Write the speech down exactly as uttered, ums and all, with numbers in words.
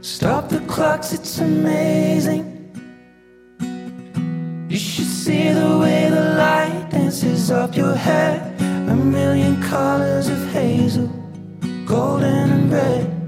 Stop the clocks, it's amazing. You should see the way the light dances up your hair. A million colors of hazel, golden and red.